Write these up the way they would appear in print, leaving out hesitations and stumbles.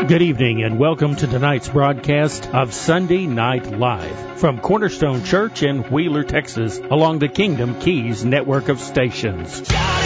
Good evening and welcome to tonight's broadcast of Sunday Night Live from Cornerstone Church in Wheeler, Texas, along the Kingdom Keys network of stations.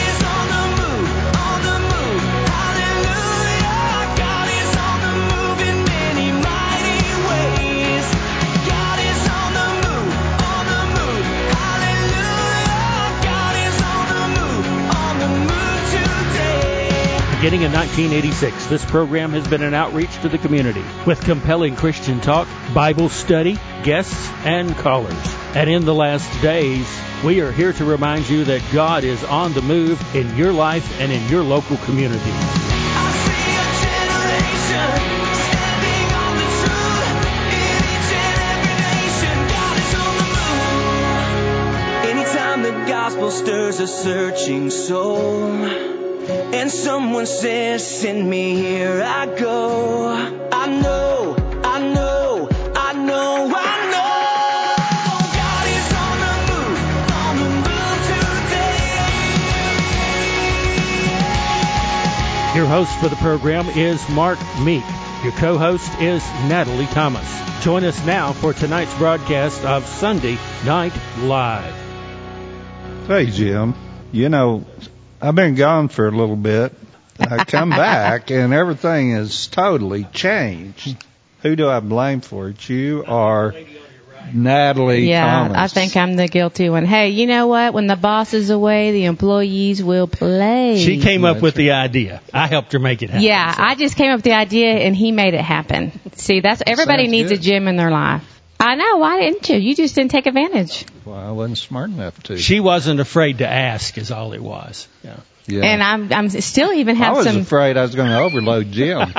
Beginning in 1986, this program has been an outreach to the community with compelling Christian talk, Bible study, guests, and callers. And in the last days, we are here to remind you that God is on the move in your life and in your local community. Anytime the gospel stirs a searching soul, and someone says, send me, here I go. I know. God is on the move today. Your host for the program is Mark Meek. Your co-host is Natalie Thomas. Join us now for tonight's broadcast of Sunday Night Live. Hey, Jim. You know, I've been gone for a little bit. I come back, and everything has totally changed. Who do I blame for it? You or Natalie Thomas? I think I'm the guilty one. Hey, you know what? When the boss is away, the employees will play. She came up with the idea. I helped her make it happen. Yeah, so. I just came up with the idea, and he made it happen. See, everybody needs a Jim in their life. I know. Why didn't you? You just didn't take advantage. Well, I wasn't smart enough to. She wasn't afraid to ask, is all it was. Yeah. And I'm still even have some. I was afraid I was going to overload Jim.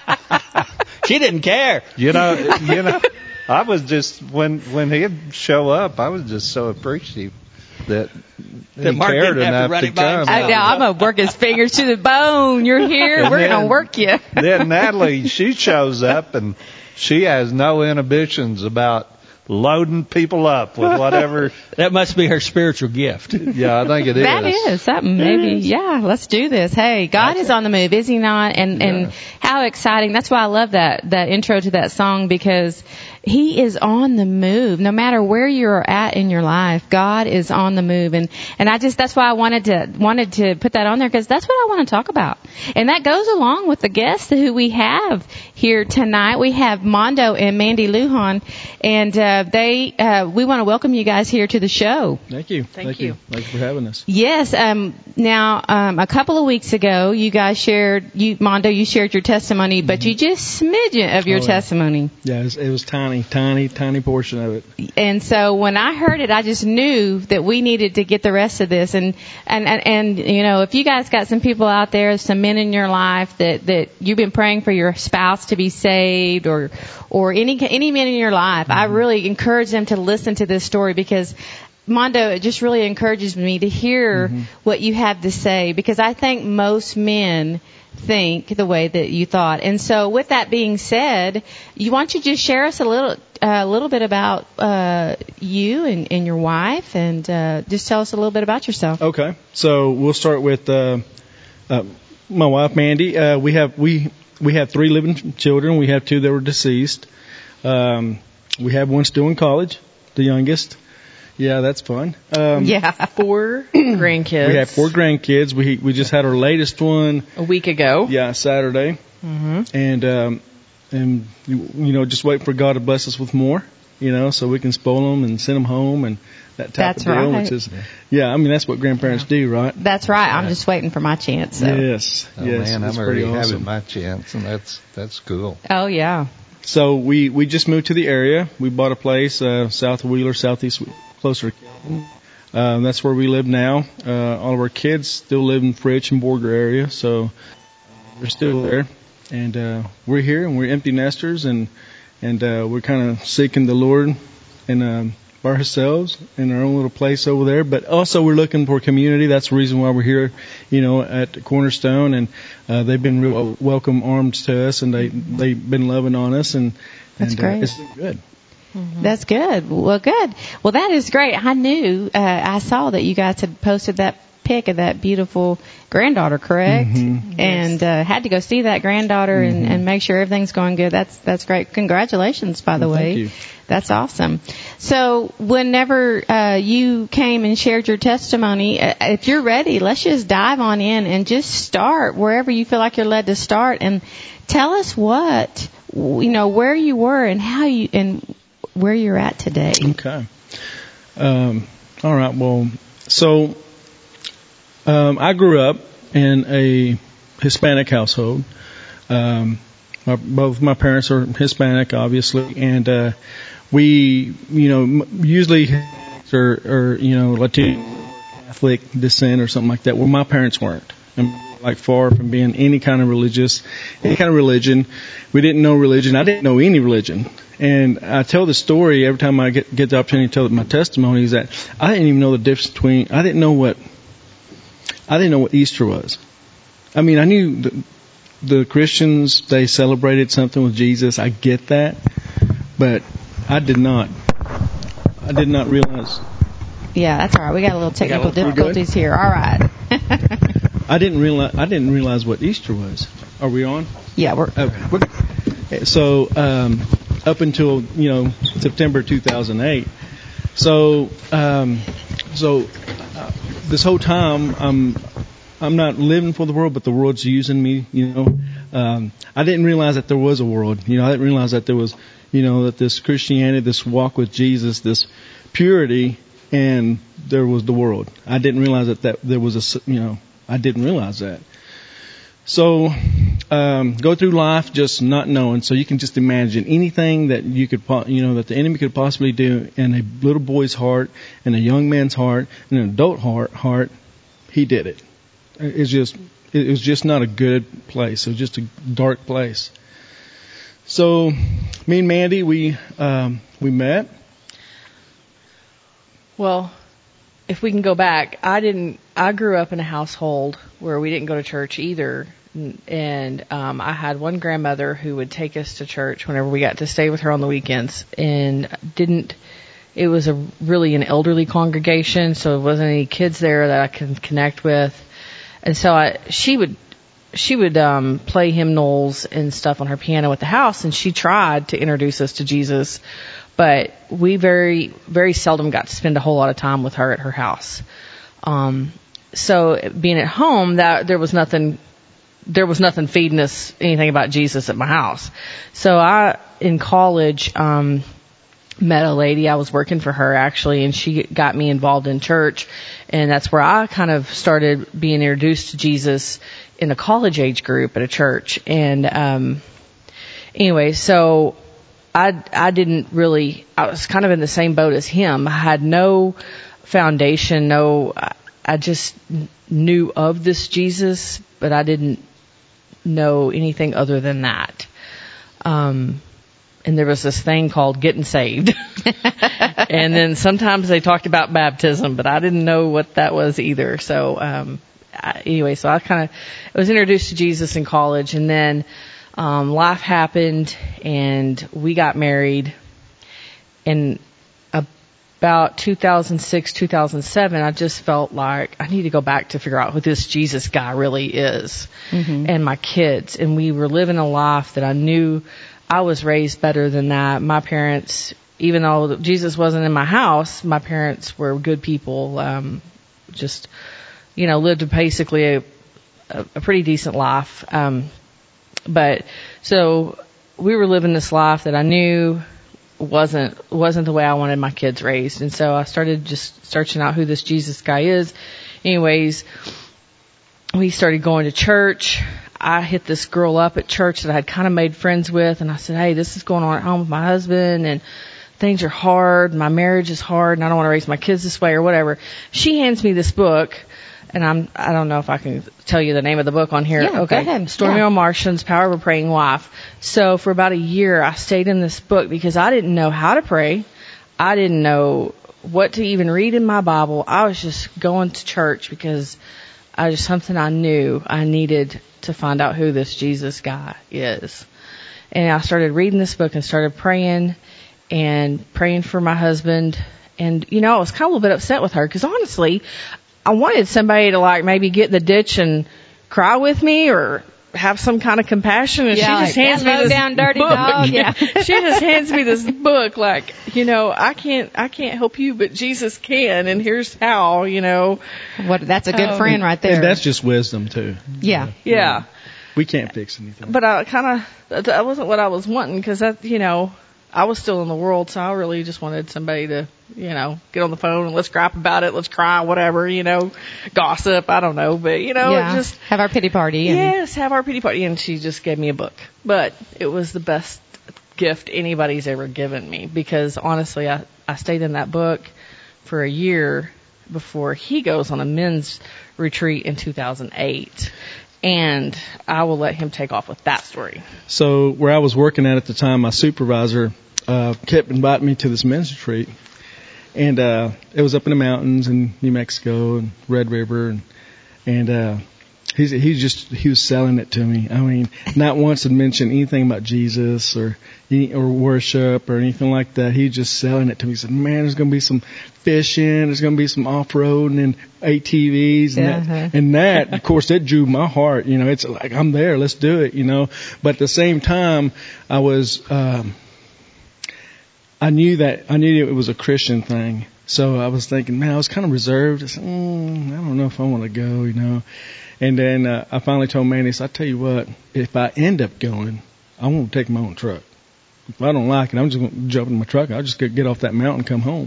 She didn't care. You know. I was just when he'd show up, I was just so appreciative that he Mark cared enough to come. I'm gonna work his fingers to the bone. You're here. We're gonna work you. Then Natalie, she shows up and she has no inhibitions about loading people up with whatever. That must be her spiritual gift. Yeah, I think it is. That is something, maybe. Yeah, let's do this. Hey, God is on the move, is he not? And how exciting. That's why I love that intro to that song, because he is on the move. No matter where you're at in your life, God is on the move. And that's why I wanted to put that on there, because that's what I want to talk about. And that goes along with the guests who we have here tonight. We have Mondo and Mandy Lujan, and we want to welcome you guys here to the show. Thank you. Thank you. Thanks for having us. Yes. Now, a couple of weeks ago, you guys Mondo, you shared your testimony, but you just smidgen of your testimony. Yeah, it was tiny portion of it. And so when I heard it, I just knew that we needed to get the rest of this. And you know, if you guys got some people out there, some men in your life that you've been praying for your spouse to be saved, or any men in your life, I really encourage them to listen to this story, because Mondo, it just really encourages me to hear what you have to say, because I think most men think the way that you thought. And so with that being said, why don't you just share us a little bit about you and your wife, and just tell us a little bit about yourself. Okay. So we'll start with my wife, Mandy. We have 3 living children. We have 2 that were deceased. We have one still in college, the youngest. Yeah, that's fun. 4 grandkids. We have 4 grandkids. We just had our latest one a week ago. Yeah, Saturday. And you know, just wait for God to bless us with more, you know, so we can spoil them and send them home and that type of deal. Right. Which is, I mean, that's what grandparents do, right? That's right. I'm just waiting for my chance. So. Yes. Oh, man, I'm already having my chance, and that's cool. Oh, yeah. So we just moved to the area. We bought a place south of Wheeler, southeast, closer to Kelton. That's where we live now. All of our kids still live in Fritch and Borger area, so they're still there. And we're here, and we're empty nesters, and we're kind of seeking the Lord and by ourselves in our own little place over there. But also we're looking for community. That's the reason why we're here, you know, at Cornerstone. And they've been real welcome arms to us, and they've been loving on us, and That's great. It's been good. That's good. Well, good. Well, that is great. I knew, I saw that you guys had posted that pic of that beautiful granddaughter, correct? And had to go see that granddaughter and make sure everything's going good. That's great. Congratulations, by the way. Thank you. That's awesome. So whenever you came and shared your testimony, if you're ready, let's just dive on in and just start wherever you feel like you're led to start, and tell us where you were and how you and where you're at today. Okay. All right. Well, so I grew up in a Hispanic household. Both my parents are Hispanic, obviously, and we, usually are Latino, Catholic descent or something like that. Well, my parents weren't. And like far from being any kind of religion. We didn't know religion. I didn't know any religion. And I tell the story every time I get the opportunity to tell my testimony, is that I didn't even know the difference between, I didn't know what Easter was. I mean, I knew the Christians, they celebrated something with Jesus. I get that. But I did not realize. Yeah, that's all right. We got a little technical difficulties here. All right. I didn't realize what Easter was. Are we on? Yeah, we're okay. So up until September 2008. So this whole time I'm not living for the world, but the world's using me. I didn't realize that there was a world. I didn't realize that there was that this Christianity, this walk with Jesus, this purity, and there was the world. I didn't realize that there was I didn't realize that. So, go through life just not knowing. So you can just imagine anything that you could, that the enemy could possibly do in a little boy's heart, in a young man's heart, in an adult heart, he did it. It was just not a good place. It was just a dark place. So, me and Mandy, we met. Well, if we can go back, I grew up in a household where we didn't go to church either. And I had one grandmother who would take us to church whenever we got to stay with her on the weekends, and it was really an elderly congregation, so there wasn't any kids there that I could connect with. And so she would play hymnals and stuff on her piano at the house, and she tried to introduce us to Jesus, but we very, very seldom got to spend a whole lot of time with her at her house. So being at home, there was nothing feeding us anything about Jesus at my house. So I, in college, met a lady. I was working for her actually, and she got me involved in church, and that's where I kind of started being introduced to Jesus in a college age group at a church. And anyway, so I was kind of in the same boat as him. I had no foundation, I just knew of this Jesus, but I didn't know anything other than that. And there was this thing called getting saved. And then sometimes they talked about baptism, but I didn't know what that was either. So, anyway, so I was introduced to Jesus in college, and then, life happened and we got married. And about 2006, 2007, I just felt like I need to go back to figure out who this Jesus guy really is. Mm-hmm. And my kids. And we were living a life that I knew I was raised better than that. My parents, even though Jesus wasn't in my house, my parents were good people. Lived basically a pretty decent life. But so we were living this life that I knew wasn't the way I wanted my kids raised. And so I started just searching out who this Jesus guy is. Anyways, we started going to church. I hit this girl up at church that I had kind of made friends with, and I said, hey, this is going on at home with my husband, and things are hard. My marriage is hard, and I don't want to raise my kids this way or whatever. She hands me this book, and I don't know if I can tell you the name of the book on here. Yeah, okay. Go ahead. Stormy O. Marston's Power of a Praying Wife. So for about a year, I stayed in this book because I didn't know how to pray. I didn't know what to even read in my Bible. I was just going to church because something I knew I needed to find out who this Jesus guy is. And I started reading this book and started praying. and praying for my husband. And, you know, I was kind of a little bit upset with her because honestly, I wanted somebody to like maybe get in the ditch and cry with me or have some kind of compassion. And she just hands me this down dirty book. dog. Yeah. She just hands me this book like, you know, I can't help you, but Jesus can. And here's how, you know. That's a good friend right there. And that's just wisdom too. Yeah. We can't fix anything. But that wasn't what I was wanting because that, you know, I was still in the world, so I really just wanted somebody to, you know, get on the phone and let's gripe about it, let's cry, whatever, you know, gossip, I don't know, but, you know, just have our pity party. Yes, have our pity party. And she just gave me a book. But it was the best gift anybody's ever given me because, honestly, I stayed in that book for a year before he goes on a men's retreat in 2008. And I will let him take off with that story. So where I was working at the time, my supervisor kept inviting me to this men's retreat. And it was up in the mountains in New Mexico and Red River. And he was selling it to me. I mean, not once had mentioned anything about Jesus or worship or anything like that. He was just selling it to me. He said, man, there's going to be some fishing. There's going to be some off-roading and ATVs. And that, of course, that drew my heart. You know, it's like, I'm there. Let's do it, you know. But at the same time, I knew it was a Christian thing. So I was thinking, man, I was kind of reserved. I said, I don't know if I want to go, you know. And then I finally told Mandy, I tell you what, if I end up going, I won't take my own truck. If I don't like it, I'm just going to jump in my truck. I'll just get off that mountain and come home.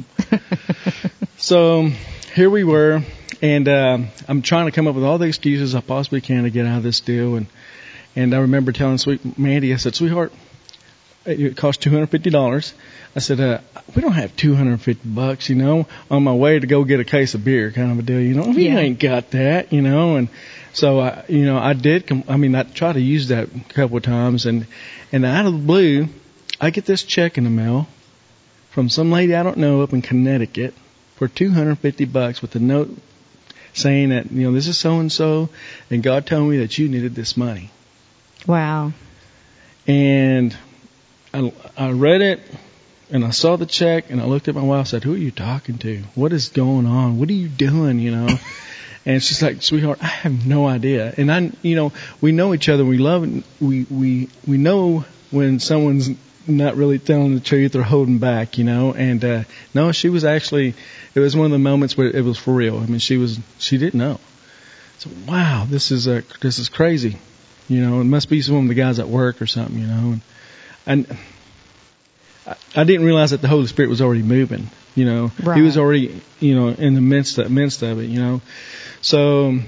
So here we were, and I'm trying to come up with all the excuses I possibly can to get out of this deal. And I remember telling sweet Mandy, I said, sweetheart, it cost $250. I said, we don't have $250, you know, on my way to go get a case of beer kind of a deal, you know. We ain't got that, you know. And so, I tried to use that a couple of times. And out of the blue, I get this check in the mail from some lady I don't know up in Connecticut for $250 with a note saying that, you know, this is so-and-so, and God told me that you needed this money. Wow. And I read it. And I saw the check, and I looked at my wife and said, who are you talking to? What is going on? What are you doing, you know? And she's like, sweetheart, I have no idea. And we know each other. We love it. We know when someone's not really telling the truth or holding back, you know. And no, she was actually, it was one of the moments where it was for real. I mean, she didn't know. So, wow, this is crazy. You know, it must be some of the guys at work or something, you know. And I didn't realize that the Holy Spirit was already moving, you know. Right. He was already, you know, in the midst of it, you know. So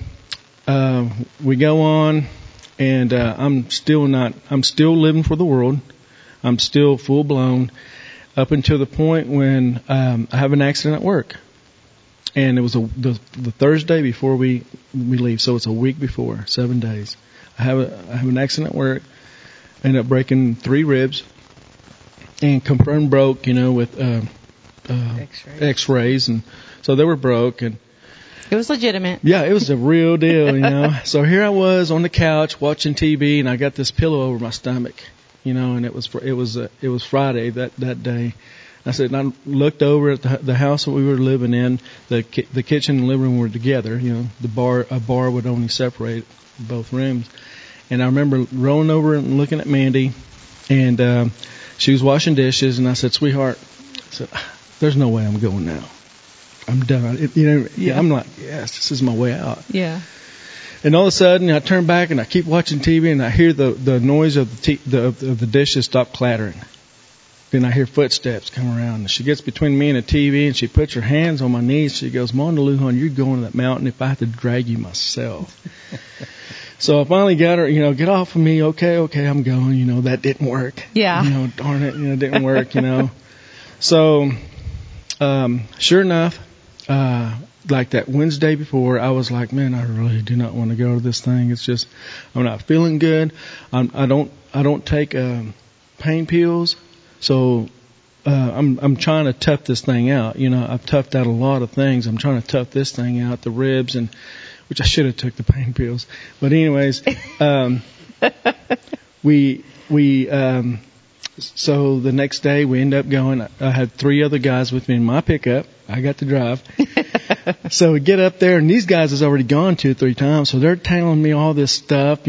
we go on, and I'm still living for the world. I'm still full blown up until the point when I have an accident at work. And it was the Thursday before we leave, so it's a week before, 7 days. I have an accident at work, ended up breaking 3 ribs. And confirmed broke, you know, with X-rays, and so they were broke, and it was legitimate. Yeah, it was a real deal, you know. So here I was on the couch watching TV, and I got this pillow over my stomach, you know, and it was Friday that day. I said, and I looked over at the house that we were living in. The kitchen and living room were together, you know. A bar would only separate both rooms, and I remember rolling over and looking at Mandy, and she was washing dishes, and I said, sweetheart, there's no way I'm going now. I'm done. I'm like, yes, this is my way out. Yeah. And all of a sudden, I turn back, and I keep watching TV, and I hear the noise of the dishes stop clattering. Then I hear footsteps come around, and she gets between me and the TV, and she puts her hands on my knees. She goes, Mona Lujan, you're going to that mountain if I have to drag you myself. So I finally got her, you know, get off of me. Okay, I'm going. You know, that didn't work. Yeah. You know, darn it, you know, it didn't work, you know. So, sure enough, like that Wednesday before, I was like, man, I really do not want to go to this thing. It's just, I'm not feeling good. I don't take pain pills. So, I'm trying to tough this thing out. You know, I've toughed out a lot of things. I'm trying to tough this thing out, the ribs, and which I should have took the pain pills. But anyways, we So the next day we end up going. I had 3 other guys with me in my pickup. I got to drive. So we get up there, and these guys has already gone 2 or 3 times. So they're telling me all this stuff,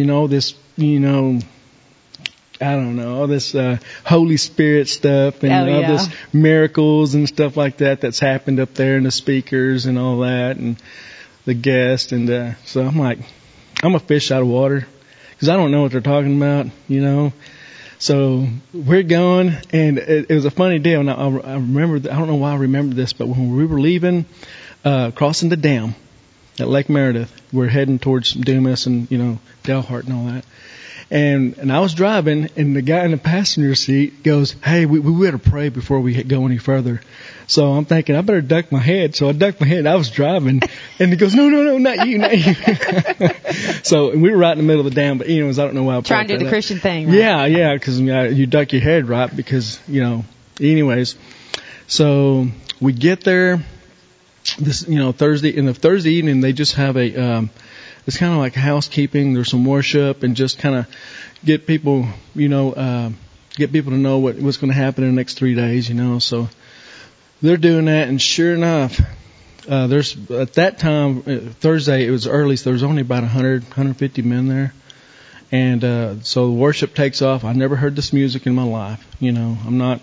I don't know, all this Holy Spirit stuff and all this miracles and stuff like that that's happened up there, and the speakers and all that, and the guests. And so I'm like, I'm a fish out of water because I don't know what they're talking about, So we're going, and it was a funny deal. And I remember, I don't know why I remember this, but when we were leaving, crossing the dam at Lake Meredith, we're heading towards Dumas and, Delhart and all that. And I was driving, and the guy in the passenger seat goes, "Hey, we better pray before we go any further." So I'm thinking, I better duck my head. So I ducked my head. I was driving, and he goes, "No, not you." So and we were right in the middle of the dam. But anyways, I don't know why I trying to do the Christian thing. Right? Yeah, because you duck your head right because Anyways, so we get there. This Thursday in the Thursday evening they just have a. It's kind of like housekeeping. There's some worship and just kind of get people, get people to know what's going to happen in the next 3 days, So they're doing that, and sure enough, there's at that time Thursday it was early, so there was only about 150 men there, and so the worship takes off. I never heard this music in my life, I'm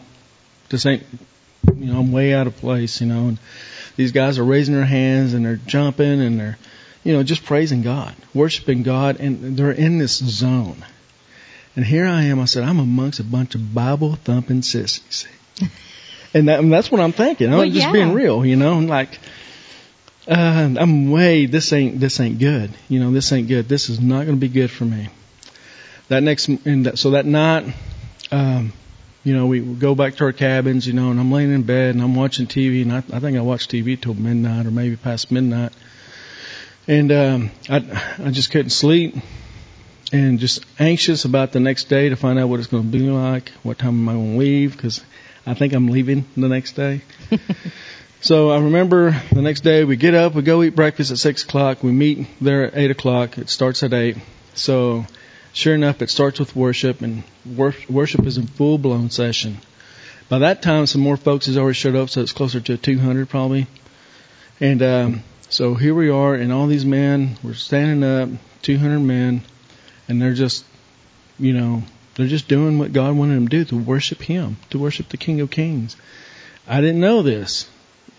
way out of place, And these guys are raising their hands and they're jumping and they're just praising God, worshiping God, and they're in this zone. And here I am. I said, I'm amongst a bunch of Bible-thumping sissies. And that's what I'm thinking. I'm just being real, I'm like, this ain't good. This ain't good. This is not going to be good for me. So that night, we go back to our cabins, and I'm laying in bed and I'm watching TV, and I think I watched TV till midnight or maybe past midnight. And I just couldn't sleep, and just anxious about the next day to find out what it's going to be like, what time am I going to leave, because I think I'm leaving the next day. So I remember the next day we get up, we go eat breakfast at 6 o'clock, we meet there at 8 o'clock, it starts at 8. So sure enough, it starts with worship, and worship is in full-blown session. By that time, some more folks has already showed up, so it's closer to 200 probably. And so here we are, and all these men, we're standing up, 200 men, and they're just, they're just doing what God wanted them to do, to worship Him, to worship the King of Kings. I didn't know this,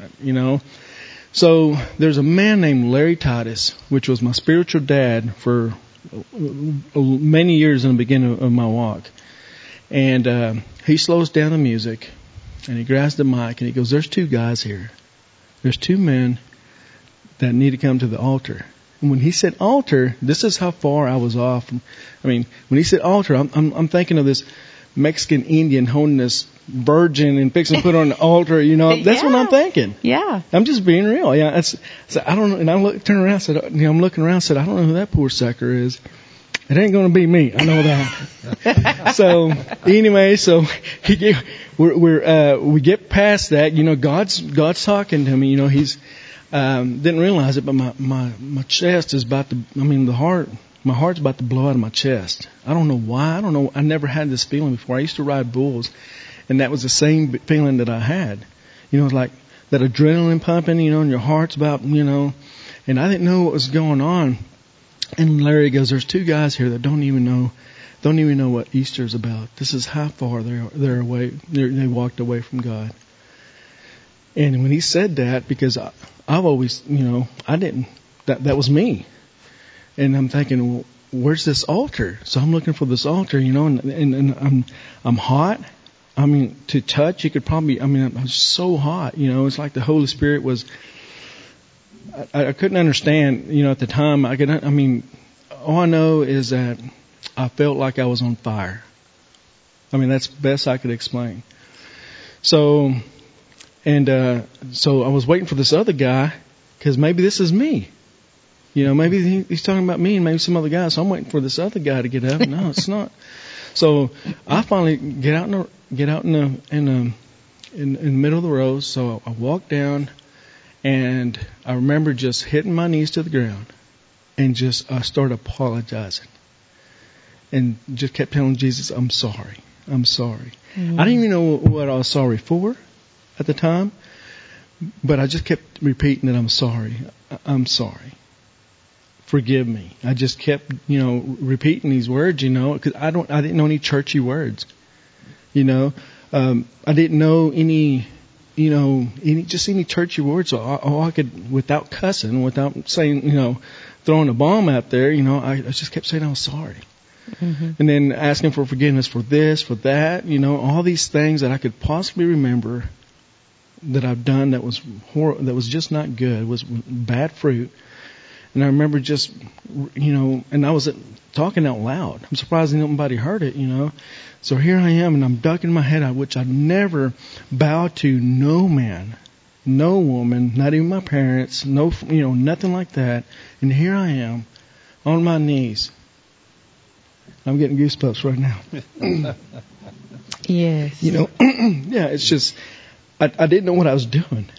So there's a man named Larry Titus, which was my spiritual dad for many years in the beginning of my walk. And he slows down the music, and he grabs the mic, and he goes, "There's 2 guys here. There's 2 men that need to come to the altar." And when he said altar, this is how far I was off. When he said altar, I'm thinking of this Mexican Indian holding this virgin and fixing to put her on the altar. That's what I'm thinking. Yeah. I'm just being real. Yeah. So I don't know. And I turned around. Said, I'm looking around. Said, I don't know who that poor sucker is. It ain't going to be me. I know that. So anyway, we get past that. God's talking to me. He's. Didn't realize it, but my chest is about to, my heart's about to blow out of my chest. I don't know why. I never had this feeling before. I used to ride bulls, and that was the same feeling that I had. It's like that adrenaline pumping, and your heart's about, and I didn't know what was going on. And Larry goes, "There's 2 guys here that don't even know what Easter's about. This is how far they're away. They walked away from God." And when he said that, because I've always, I didn't, that was me. And I'm thinking, well, where's this altar? So I'm looking for this altar, and I'm hot. To touch, you could probably, I'm so hot, it's like the Holy Spirit was, I couldn't understand, at the time, all I know is that I felt like I was on fire. That's the best I could explain. So I was waiting for this other guy, because maybe this is me. Maybe he's talking about me and maybe some other guy. So I'm waiting for this other guy to get up. No, it's not. So I finally get out in the middle of the road. So I walk down, and I remember just hitting my knees to the ground, and I started apologizing, and just kept telling Jesus, "I'm sorry. I'm sorry. I didn't even know what I was sorry for at the time, but I just kept repeating that I'm sorry. I'm sorry. Forgive me. I just kept, repeating these words, because I didn't know any churchy words, I didn't know any churchy words. So all I could, without cussing, without saying, throwing a bomb out there, I just kept saying I was sorry. Mm-hmm. And then asking for forgiveness for this, for that, all these things that I could possibly remember that I've done that was that was just not good, was bad fruit. And I remember just, and I was talking out loud. I'm surprised nobody heard it, So here I am, and I'm ducking my head out, which I never bow to no man, no woman, not even my parents, no, nothing like that. And here I am on my knees. I'm getting goosebumps right now. Yes. Yeah, it's just, I didn't know what I was doing,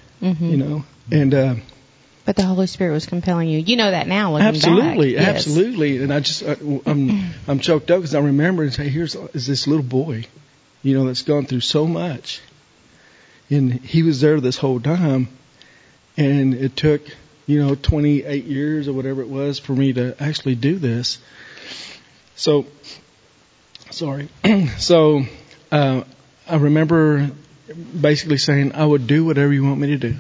and, but the Holy Spirit was compelling you. You know that now, looking absolutely, back. Absolutely. And I just, I'm choked up because I remember and say, is this little boy, that's gone through so much. And he was there this whole time. And it took, 28 years or whatever it was for me to actually do this. So, sorry. So, I remember basically saying, I would do whatever you want me to do.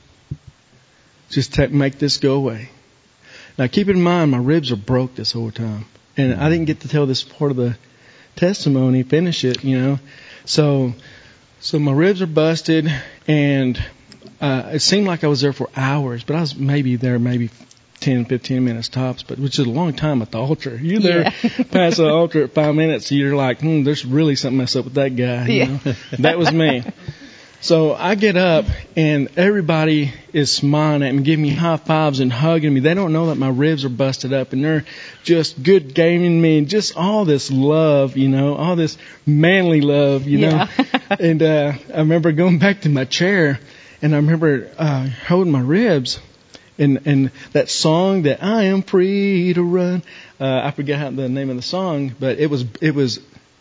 Just make this go away. Now keep in mind, my ribs are broke this whole time. And I didn't get to tell this part of the testimony, finish it, So my ribs are busted, and it seemed like I was there for hours, but I was maybe 10, 15 minutes tops, but which is a long time at the altar. You're there past the altar at 5 minutes, you're like, there's really something messed up with that guy. That was me. So I get up, and everybody is smiling at me, giving me high fives and hugging me. They don't know that my ribs are busted up, and they're just good gaming me, and just all this love, all this manly love, And I remember going back to my chair, and I remember holding my ribs, and that song that I am free to run. I forget the name of the song, but it was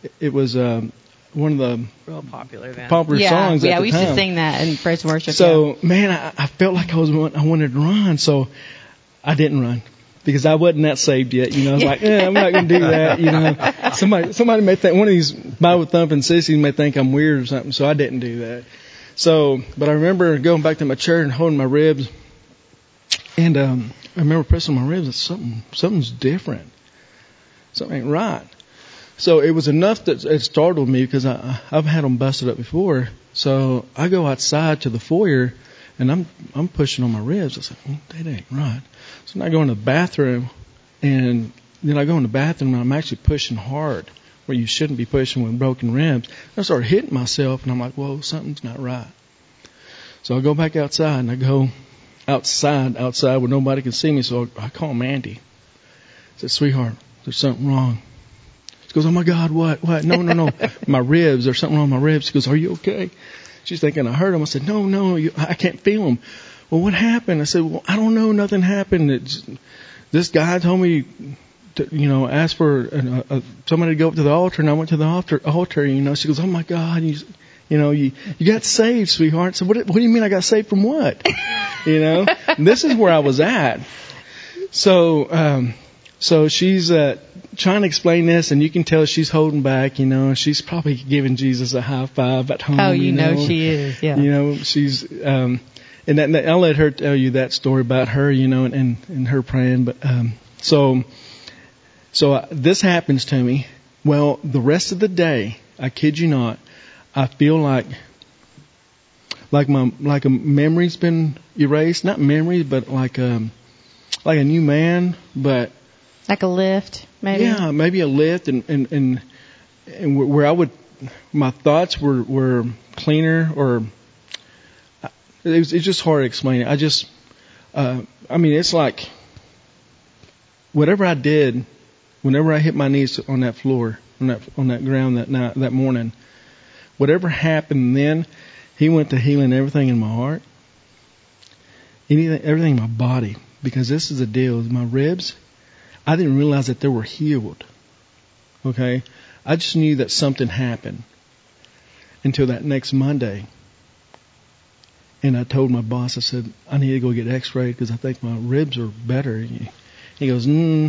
one of the real popular then. Popular songs at the time. Yeah, we used to sing that in praise and worship. So, man, I felt like I wanted to run, so I didn't run because I wasn't that saved yet. I was like, I'm not going to do that. Somebody may think, one of these Bible thumping sissies may think I'm weird or something, so I didn't do that. So, but I remember going back to my chair and holding my ribs, and I remember pressing my ribs. Something's different. Something ain't right. So it was enough that it startled me because I've had them busted up before. So I go outside to the foyer, and I'm pushing on my ribs. I said, that ain't right. So then I go in the bathroom, and then I go in the bathroom, and I'm actually pushing hard where you shouldn't be pushing with broken ribs. I started hitting myself, and I'm like, whoa, something's not right. So I go back outside, and I go outside where nobody can see me. So I call Mandy. I said, sweetheart, there's something wrong. She goes, oh my God, what? No. My ribs, there's something wrong with my ribs. She goes, are you okay? She's thinking I hurt them. I said, no, I can't feel them. Well, what happened? I said, well, I don't know. Nothing happened. This guy told me to, ask for somebody to go up to the altar, and I went to the altar. She goes, oh my God, you got saved, sweetheart. So what do you mean I got saved from what? This is where I was at. So she's trying to explain this, and you can tell she's holding back, she's probably giving Jesus a high five at home. Oh, she is, yeah. She's, and I'll let her tell you that story about her, and her praying. But, so this happens to me. Well, the rest of the day, I kid you not, I feel like a memory's been erased. Not memories, but like a new man, but. Like a lift, maybe? Yeah, maybe a lift, and where my thoughts were cleaner, or it's just hard to explain it. It's like whatever I did, whenever I hit my knees on that floor, on that ground that morning, whatever happened then, He went to healing everything in my heart, everything in my body, because this is the deal. My ribs, I didn't realize that they were healed. Okay? I just knew that something happened until that next Monday. And I told my boss, I said, I need to go get x-rayed because I think my ribs are better. He goes,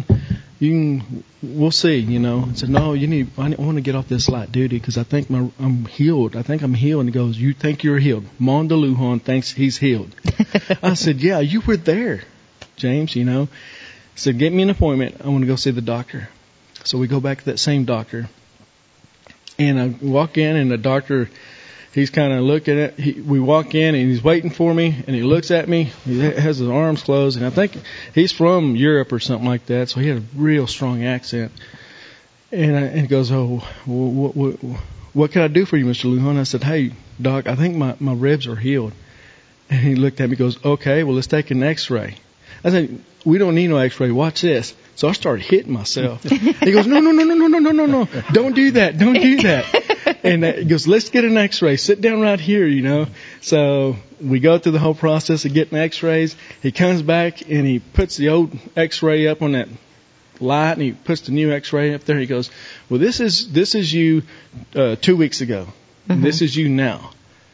we'll see, you know. I said, no, I want to get off this light duty because I think I'm healed. I think I'm healed. And he goes, you think you're healed? Mon de Lujan thinks he's healed. I said, yeah, you were there, James, you know. He said, get me an appointment. I want to go see the doctor. So we go back to that same doctor. And I walk in, and the doctor, he's kind of looking at, we walk in, and he's waiting for me, and he looks at me. He has his arms closed, and I think he's from Europe or something like that, so he had a real strong accent. And he goes, oh, what can I do for you, Mr. Lujan? I said, hey, Doc, I think my ribs are healed. And he looked at me and goes, okay, well, let's take an x-ray. I said, we don't need no x-ray. Watch this. So I started hitting myself. He goes, no. Don't do that. Don't do that. And he goes, let's get an x-ray. Sit down right here, you know. So we go through the whole process of getting x-rays. He comes back and he puts the old x-ray up on that light, and he puts the new x-ray up there. He goes, well, this is you 2 weeks ago. Mm-hmm. This is you now.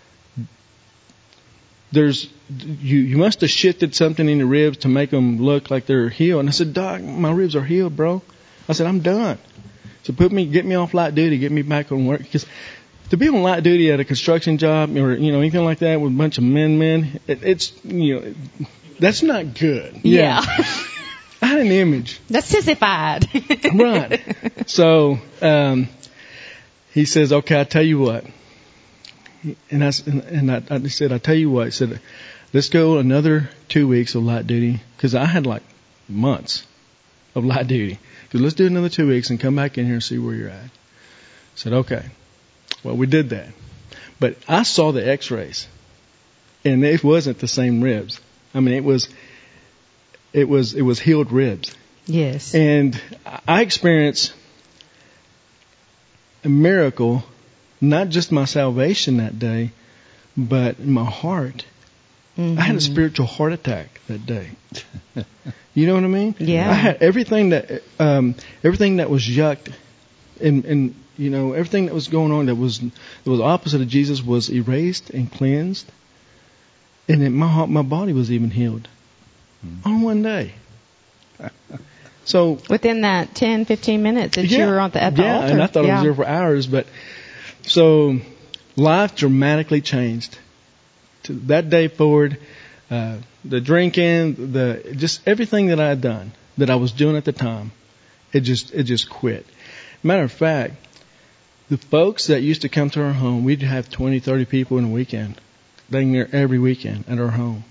You must have shifted something in your ribs to make them look like they're healed. And I said, Doc, my ribs are healed, bro. I said, I'm done. So get me off light duty, get me back on work. Because to be on light duty at a construction job or, you know, anything like that with a bunch of men, it's, you know, that's not good. Yeah. I had an image. That's sissified. Right. So, he says, okay, I'll tell you what. And I said, I'll tell you what. I said, let's go another 2 weeks of light duty. Because I had like months of light duty. So let's do another 2 weeks and come back in here and see where you're at. I said, okay. Well, we did that. But I saw the x-rays. And it wasn't the same ribs. I mean, it was healed ribs. Yes. And I experienced a miracle. Not just my salvation that day, but my heart. Mm-hmm. I had a spiritual heart attack that day. You know what I mean? Yeah. I had everything that was yucked, and you know everything that was going on that was opposite of Jesus was erased and cleansed, and then my body was even healed on one day. So within that 10-15 minutes that you were at the altar. Yeah, and I thought I was there for hours, but. So life dramatically changed. To that day forward, the drinking, just everything that I had done, that I was doing at the time, it just quit. Matter of fact, the folks that used to come to our home, we'd have 20, 30 people in a weekend, dang near every weekend at our home.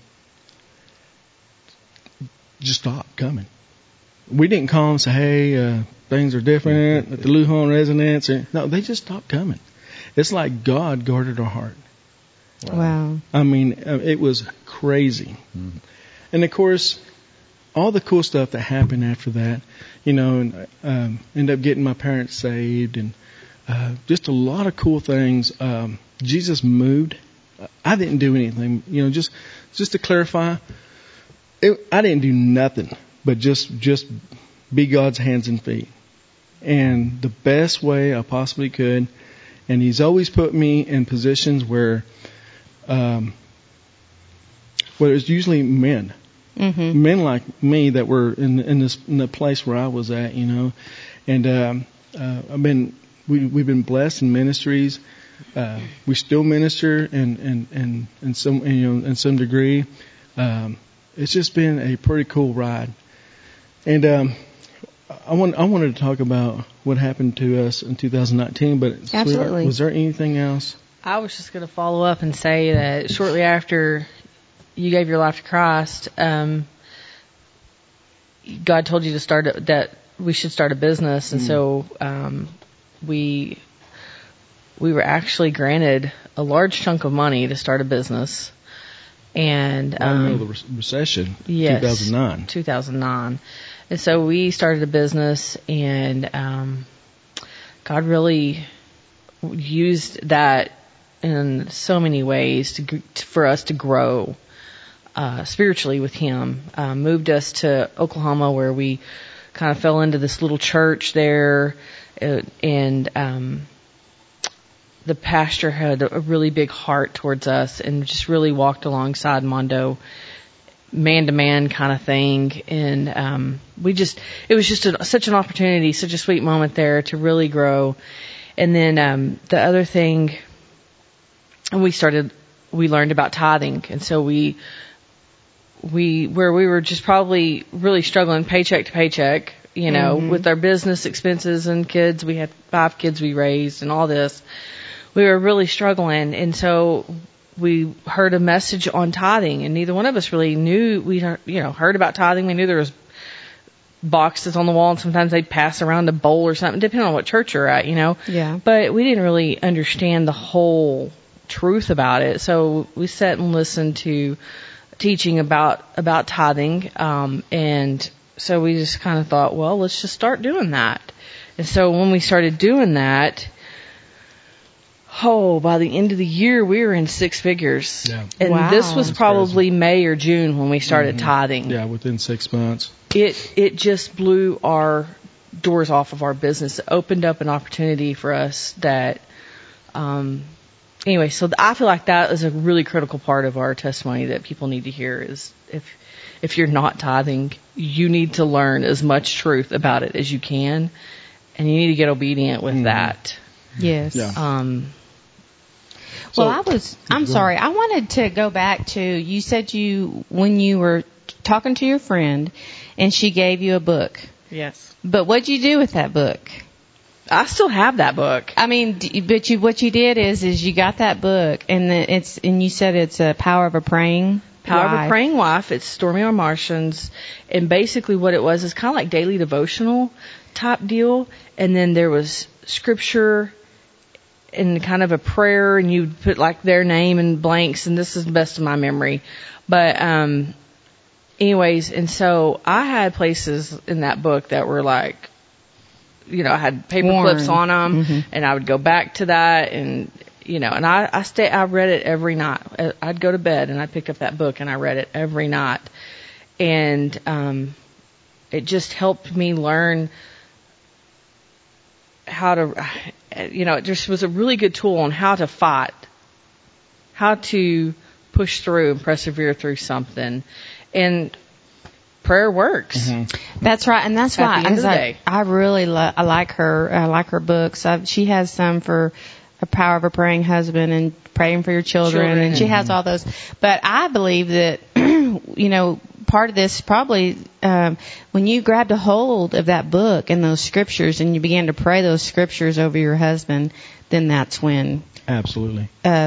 Just stopped coming. We didn't call them and say, hey, things are different at the Lujan residence. No, they just stopped coming. It's like God guarded our heart. Wow. I mean, it was crazy. Mm-hmm. And of course, all the cool stuff that happened after that, you know, and ended up getting my parents saved and just a lot of cool things. Jesus moved. I didn't do anything, you know, just to clarify, I didn't do nothing but just be God's hands and feet. And the best way I possibly could. And He's always put me in positions where it's usually men, men like me that were in the place where I was at, you know. And we've been blessed in ministries. We still minister in some degree. It's just been a pretty cool ride. And I wanted to talk about what happened to us in 2019, but absolutely. Was there anything else? I was just going to follow up and say that shortly after you gave your life to Christ, God told you that we should start a business, and so we were actually granted a large chunk of money to start a business. And the recession, yes, 2009. And so we started a business, and God really used that in so many ways for us to grow spiritually with Him. Moved us to Oklahoma, where we kind of fell into this little church there, and the pastor had a really big heart towards us and just really walked alongside Mondo, man-to-man kind of thing. And it was just such an opportunity, such a sweet moment there to really grow. And then the other thing, we learned about tithing. And so where we were just probably really struggling paycheck to paycheck, with our business expenses and kids. We had 5 kids we raised and all this. We were really struggling. And so we heard a message on tithing, and neither one of us really knew. We heard about tithing. We knew there was boxes on the wall, and sometimes they'd pass around a bowl or something, depending on what church you're at, Yeah. But we didn't really understand the whole truth about it. So we sat and listened to teaching about tithing, and so we just kind of thought, well, let's just start doing that. And so when we started doing that, by the end of the year, we were in 6 figures. Yeah. And Wow. this was That's probably May or June when we started tithing. Yeah, within 6 months. It just blew our doors off of our business. It opened up an opportunity for us that, anyway, so I feel like that is a really critical part of our testimony that people need to hear is if you're not tithing, you need to learn as much truth about it as you can, and you need to get obedient with that. Yes. Yeah. Well, I'm sorry. I wanted to go back to, you said when you were talking to your friend and she gave you a book. Yes. But what'd you do with that book? I still have that book. I mean, but what you did is you got that book and you said it's a Power of a Praying Power of a Wife. Praying Wife. It's Stormy R. Martians. And basically what it was is kind of like daily devotional type deal. And then there was scripture and kind of a prayer, and you put like their name in blanks, and this is the best of my memory. But anyways, and so I had places in that book that were like, I had paper clips on them, and I would go back to that, and and I read it every night. I'd go to bed and I'd pick up that book and I read it every night, and it just helped me learn how to, it just was a really good tool on how to fight, how to push through and persevere through something. And prayer works. That's right. And that's At why the end of the day. I really I like her. I like her books. She has some for A Power of a Praying Husband and Praying for Your Children. And she has all those. But I believe that, part of this probably, when you grabbed a hold of that book and those scriptures and you began to pray those scriptures over your husband, then that's when, Absolutely.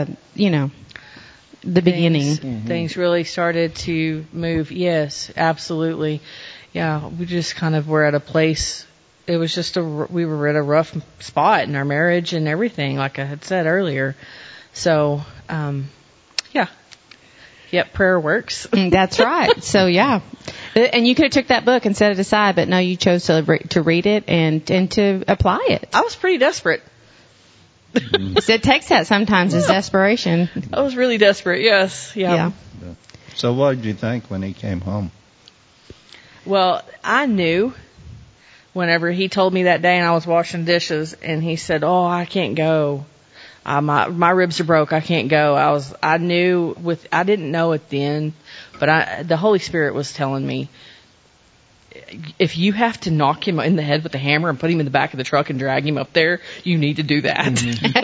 the beginning. Things really started to move. Yes, absolutely. Yeah, we just kind of were at a place. It was just we were at a rough spot in our marriage and everything, like I had said earlier. So, yeah. Yep, prayer works. That's right. So yeah, and you could have took that book and set it aside, but no, you chose to read it and to apply it. I was pretty desperate. It takes that sometimes as desperation. I was really desperate. Yes. Yeah. So what did you think when he came home? Well, I knew whenever he told me that day and I was washing dishes and he said, "Oh, I can't go. My ribs are broke. I can't go." I didn't know it then, but the Holy Spirit was telling me, if you have to knock him in the head with a hammer and put him in the back of the truck and drag him up there, you need to do that.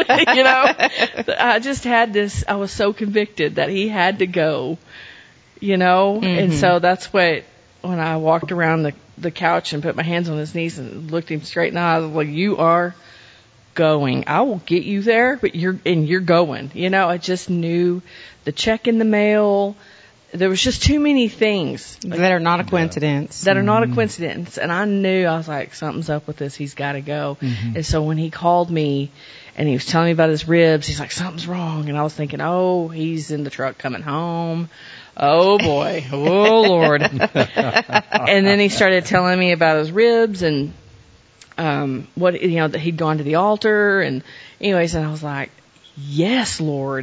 I just had this, I was so convicted that he had to go, and so that's when I walked around the couch and put my hands on his knees and looked him straight in the eyes, I was like, "You are going. I will get you there, but you're going." I just knew the check in the mail. There was just too many things that are not a coincidence. That are not a coincidence. And I knew, I was like, something's up with this. He's got to go. And so when he called me and he was telling me about his ribs, he's like, "Something's wrong." And I was thinking, oh, he's in the truck coming home. Oh boy. Oh Lord. And then he started telling me about his ribs and, that he'd gone to the altar. And anyways, and I was like, yes, Lord,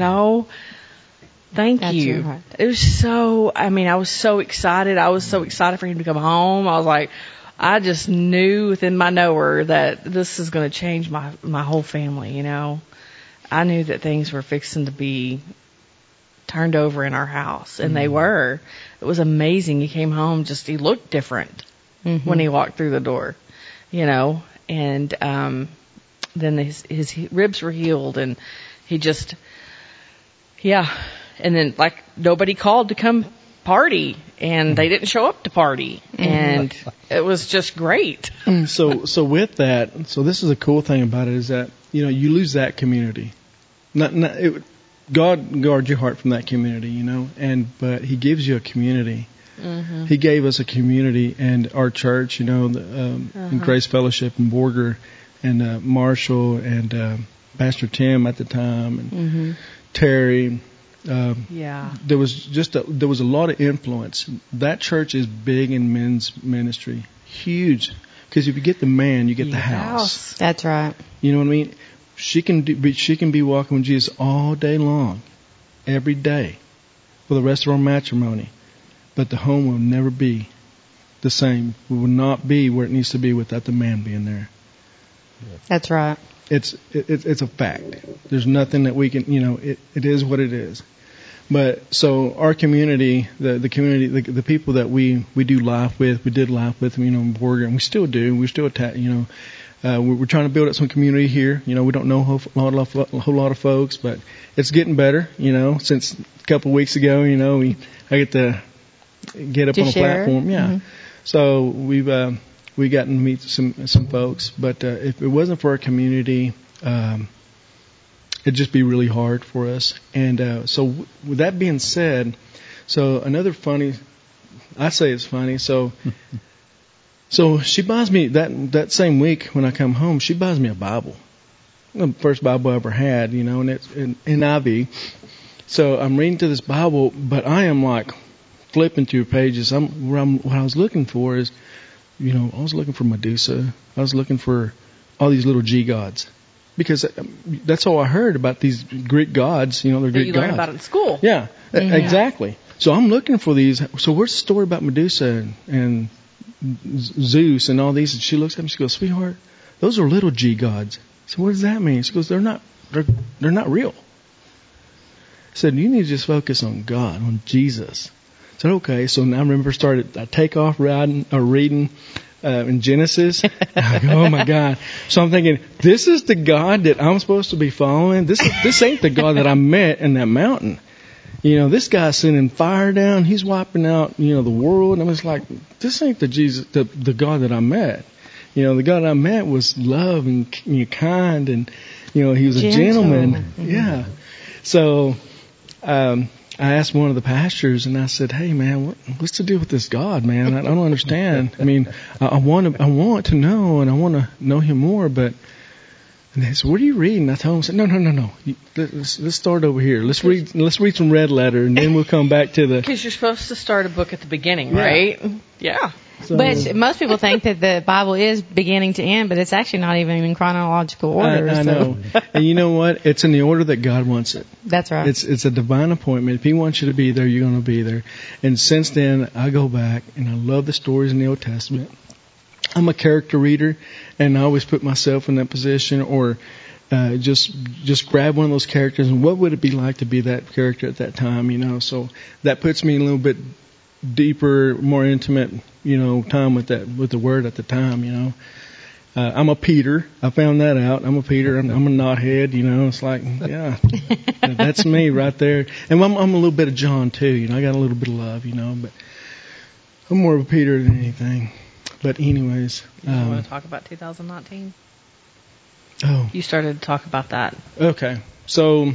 Thank you. Right. It was I was so excited. I was so excited for him to come home. I was like, I just knew within my knower that this is going to change my whole family, you know. I knew that things were fixing to be turned over in our house, and they were. It was amazing. He came home, he looked different when he walked through the door, you know, and then his ribs were healed, and he just, and then like nobody called to come party, and they didn't show up to party, and it was just great. So with that, so this is a cool thing about it is that, you know, you lose that community. God guards your heart from that community, you know, but He gives you a community. Mm-hmm. He gave us a community, and our church, you know, in Grace Fellowship and Borger, and Marshall and Pastor Tim at the time, and Terry. There was a lot of influence. That church is big in men's ministry, huge. Because if you get the man, you get the house. That's right. You know what I mean? She can be walking with Jesus all day long, every day, for the rest of our matrimony. But the home will never be the same. It will not be where it needs to be without the man being there. That's right. It's a fact. There's nothing that we can, you know, it is what it is. But so our community, the community, the people that we do life with, we did life with, you know, in Borger, and we still do. We're still, you know, we're trying to build up some community here. You know, we don't know a whole lot of folks, but it's getting better. You know, since a couple of weeks ago, you know, I get to get up on a platform. Yeah. Mm-hmm. So we've gotten to meet some folks, but if it wasn't for our community, it'd just be really hard for us. And so with that being said, so another funny, I say it's funny. So she buys me that same week when I come home. She buys me a Bible, the first Bible I ever had, you know, and it's in NIV. So I'm reading through this Bible, but I am like flipping through pages. What I was looking for is, you know, I was looking for Medusa. I was looking for all these little G gods. Because that's all I heard about these Greek gods, you know, they're Greek gods. You learn about it in school. Yeah, exactly. So I'm looking for these. So where's the story about Medusa and Zeus and all these? And she looks at me, she goes, "Sweetheart, those are little G gods." So what does that mean? She goes, "They're not real." I said, "You need to just focus on God, on Jesus." I said, "Okay." So now I remember I take off reading in Genesis. I go, oh my God. So I'm thinking, this is the God that I'm supposed to be following. This ain't the God that I met in that mountain. You know, this guy's sending fire down. He's wiping out, you know, the world. And I was like, this ain't the God that I met. You know, the God I met was love and, you know, kind, and, you know, he was a gentleman. Mm-hmm. Yeah. So, I asked one of the pastors, and I said, "Hey, man, what's the deal with this God, man? I don't understand. I mean, I want to know, and I want to know Him more." But and they said, "What are you reading?" I told him, I said, "No. Let's start over here. Let's read some Red Letter, and then we'll come back to the." Because you're supposed to start a book at the beginning, right? Yeah. So, but most people think that the Bible is beginning to end, but it's actually not even in chronological order. I know. And you know what? It's in the order that God wants it. That's right. It's a divine appointment. If He wants you to be there, you're going to be there. And since then, I go back, and I love the stories in the Old Testament. I'm a character reader, and I always put myself in that position, or just grab one of those characters, and what would it be like to be that character at that time, you know? So that puts me a little bit deeper, more intimate, you know, time with the Word at the time, you know. I'm a Peter. I found that out. I'm a Peter. I'm a knothead, you know. It's like, yeah, that's me right there. And I'm a little bit of John too, you know. I got a little bit of love, you know, but I'm more of a Peter than anything. But anyways, you want to talk about 2019? Oh, you started to talk about that. Okay, so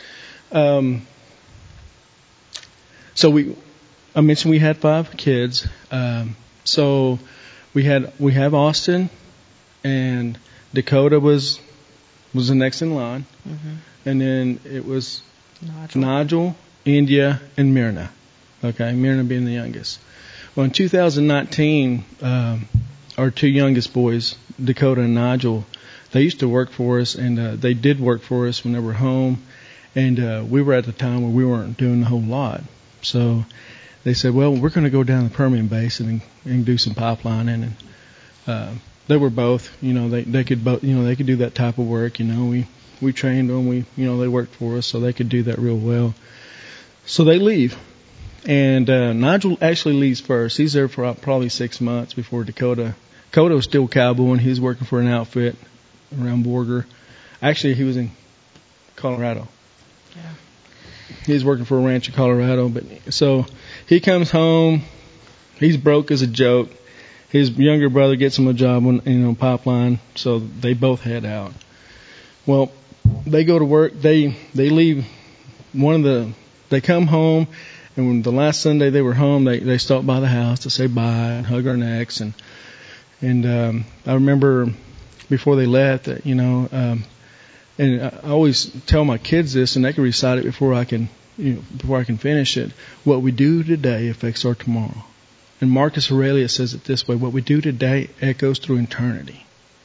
I mentioned we had 5 kids. So we have Austin, and Dakota was the next in line, and then it was Nigel, India, and Myrna. Okay, Myrna being the youngest. Well, in 2019, our 2 youngest boys, Dakota and Nigel, they used to work for us, and they did work for us when they were home, and we were at the time where we weren't doing a whole lot. So they said, well, we're going to go down the Permian Basin and do some pipelining. they were both, they could both, they could do that type of work. We trained them. They worked for us, so they could do that real well. So they leave. And Nigel actually leaves first. He's there for probably 6 months before Dakota. Dakota was still cowboying. He was working for an outfit around Borger. Actually, he was in Colorado. Yeah. He was working for a ranch in Colorado. But so he comes home. He's broke as a joke. His younger brother gets him a job on pipeline. So they both head out. Well, they go to work. They leave. They come home. And when the last Sunday they were home, they stopped by the house to say bye and hug our necks. And I remember before they left that, and I always tell my kids this, and they can recite it before I can finish it. What we do today affects our tomorrow. And Marcus Aurelius says it this way: what we do today echoes through eternity.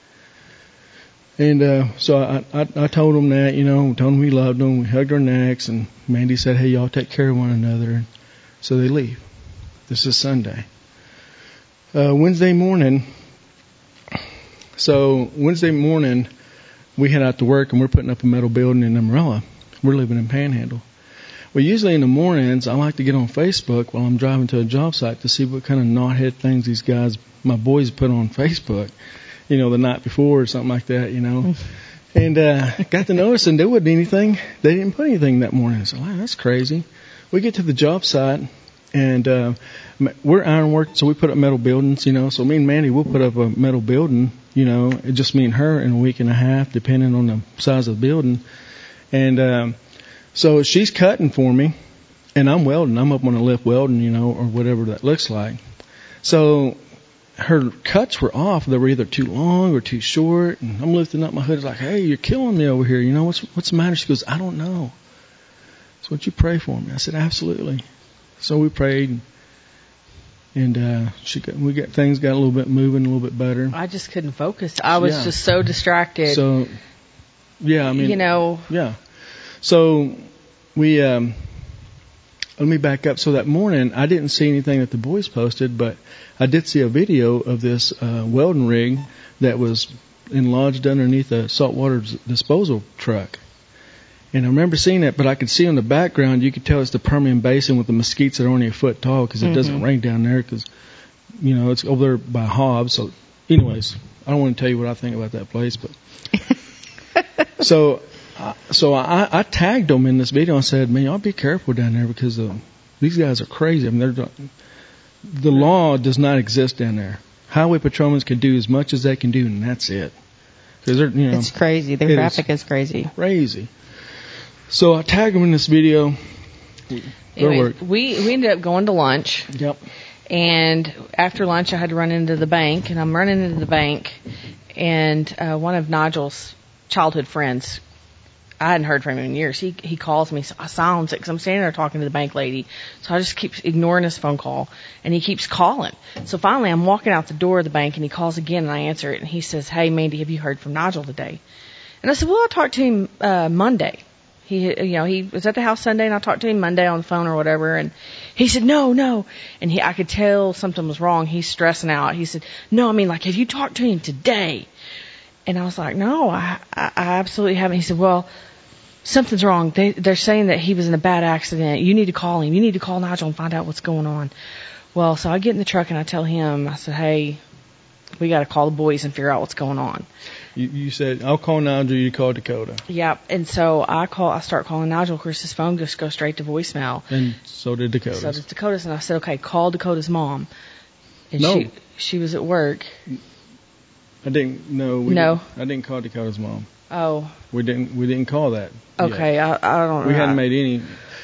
And so I told them that, told them we loved them. We hugged our necks, and Mandy said, hey, y'all take care of one another. And so they leave. This is Sunday. Wednesday morning, we head out to work, and we're putting up a metal building in Amarillo. We're living in Panhandle. Well, usually in the mornings, I like to get on Facebook while I'm driving to a job site to see what kind of knothead things these guys, my boys, put on Facebook. The night before or something like that, And got to noticing there wasn't anything. They didn't put anything that morning. So, wow, that's crazy. We get to the job site, and we're ironwork, so we put up metal buildings, So me and Mandy will put up a metal building, just me and her in a week and a half, depending on the size of the building. And so she's cutting for me, and I'm welding. I'm up on a lift welding, or whatever that looks like. So her cuts were off. They were either too long or too short. And I'm lifting up my hood. It's like, hey, you're killing me over here. What's the matter? She goes, I don't know. So would you pray for me? I said, absolutely. So we prayed. And things got a little bit moving, a little bit better. I just couldn't focus. I was just so distracted. So, yeah, Yeah. So we, let me back up. So that morning, I didn't see anything that the boys posted, but I did see a video of this welding rig that was lodged underneath a saltwater disposal truck. And I remember seeing that, but I could see on the background, you could tell it's the Permian Basin with the mesquites that are only a foot tall because it doesn't rain down there because, it's over there by Hobbs. So, anyways, I don't want to tell you what I think about that place, but so I tagged them in this video and said, man, y'all be careful down there because these guys are crazy. I mean, the law does not exist down there. Highway patrolmen can do as much as they can do, and that's it. Because it's crazy. Their traffic is crazy. Crazy. So I tagged them in this video. Anyway, we ended up going to lunch. Yep. And after lunch, I had to run into the bank, and I'm running into the bank, and one of Nigel's childhood friends, I hadn't heard from him in years. He calls me. So I silence it because I'm standing there talking to the bank lady. So I just keep ignoring his phone call, and he keeps calling. So finally, I'm walking out the door of the bank, and he calls again, and I answer it, and he says, "Hey, Mandy, have you heard from Nigel today?" And I said, "Well, I talked to him Monday. He was at the house Sunday, and I talked to him Monday on the phone or whatever." And he said, "No," and I could tell something was wrong. He's stressing out. He said, "No, I mean, like, have you talked to him today?" And I was like, "No, I absolutely haven't." He said, "Well, something's wrong. They're saying that he was in a bad accident. You need to call him. You need to call Nigel and find out what's going on." Well, so I get in the truck and I tell him, I said, "Hey, we got to call the boys and figure out what's going on." You said, "I'll call Nigel, you call Dakota." Yeah, and so I start calling Nigel. Of course, his phone just goes straight to voicemail. And so did Dakota's. And I said, "Okay, call Dakota's mom." And no. She was at work. I didn't. No. I didn't call Dakota's mom. Oh. We didn't call that. Okay, yet. I don't know. We hadn't made any.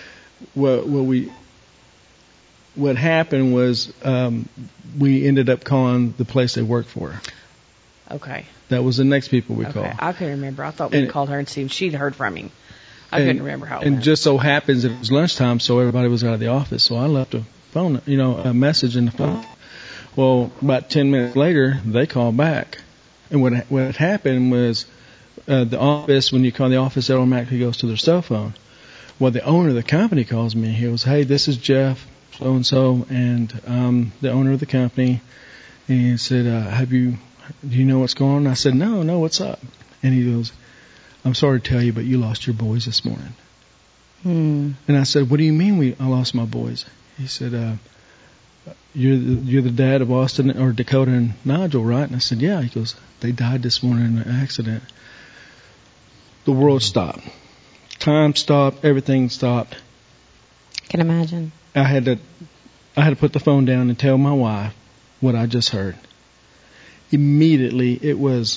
What happened was we ended up calling the place they worked for. Okay. That was the next people we called. I couldn't remember. I thought we called her and see if she'd heard from him. I couldn't remember how it went. And just so happens it was lunchtime, so everybody was out of the office. So I left a phone, a message in the phone. Well, about 10 minutes later, they called back. And what happened was the office, when you call the office, it automatically goes to their cell phone. Well, the owner of the company calls me. He goes, "Hey, this is Jeff, so-and-so, and I'm the owner of the company. And he said, do you know what's going on? I said, no, what's up? And he goes, I'm sorry to tell you, but you lost your boys this morning. And I said, what do you mean I lost my boys? He said, you're the dad of Austin or Dakota and Nigel, right? And I said, yeah. He goes, they died this morning in an accident. The world stopped. Time stopped. Everything stopped. Can imagine. I had to put the phone down and tell my wife what I just heard. Immediately, it was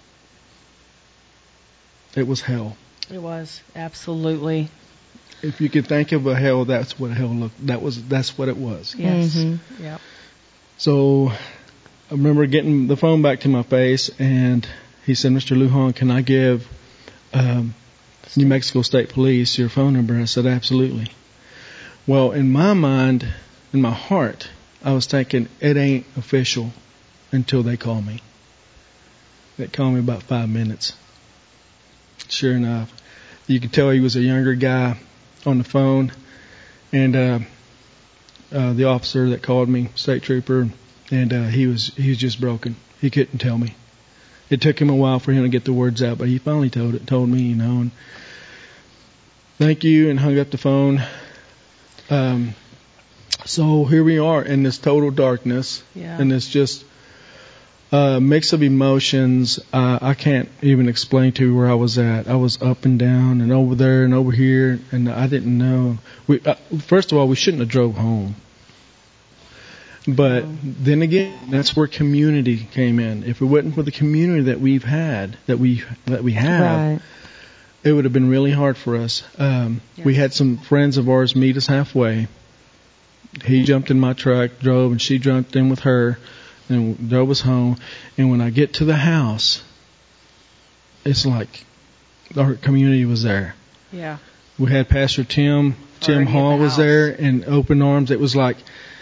hell. It was, absolutely. If you could think of a hell, that's what hell looked. That's what it was. Yes. Mm-hmm. Yep. So I remember getting the phone back to my face, and he said, Mr. Lujan, can I give New Mexico State Police your phone number? I said, absolutely. Well, in my mind, in my heart, I was thinking, it ain't official until they call me. They called me about 5 minutes. Sure enough, you could tell he was a younger guy on the phone, and the officer that called me, state trooper, and he was just broken. He couldn't tell me. It took him a while for him to get the words out, but he finally told me, and thank you, and hung up the phone. So here we are in this total darkness, and it's just mix of emotions. I can't even explain to you where I was at. I was up and down and over there and over here, and I didn't know. First of all, we shouldn't have drove home. But then again, that's where community came in. If it wasn't for the community that we've had, that we have, right, it would have been really hard for us. We had some friends of ours meet us halfway. He jumped in my truck, drove, and she jumped in with her, and drove us home. And when I get to the house, it's like our community was there. Yeah. We had Pastor Tim Hall was there in open arms. It was like,